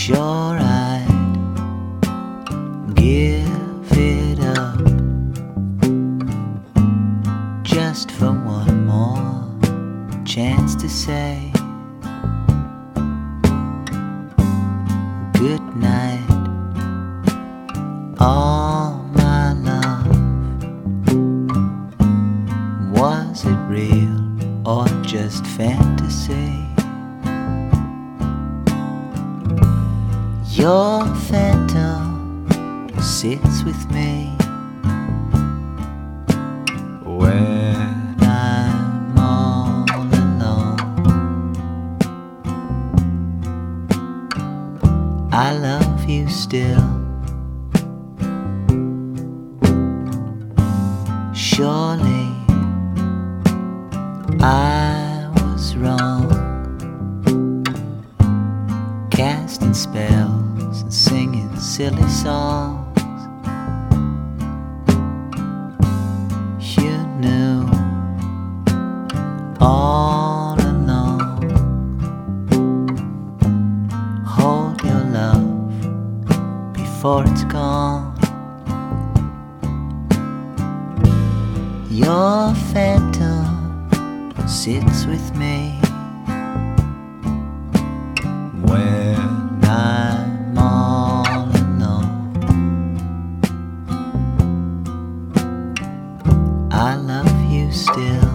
Sure, I'd give it up just for one more chance to say good night, all my love. Was it real or just fantasy? Your phantom sits with me when I'm all alone. I love you still. Surely I was wrong, casting spells and singing silly songs. You knew all along. Hold your love before it's gone. Your phantom sits with me when I'm all alone. I love you still.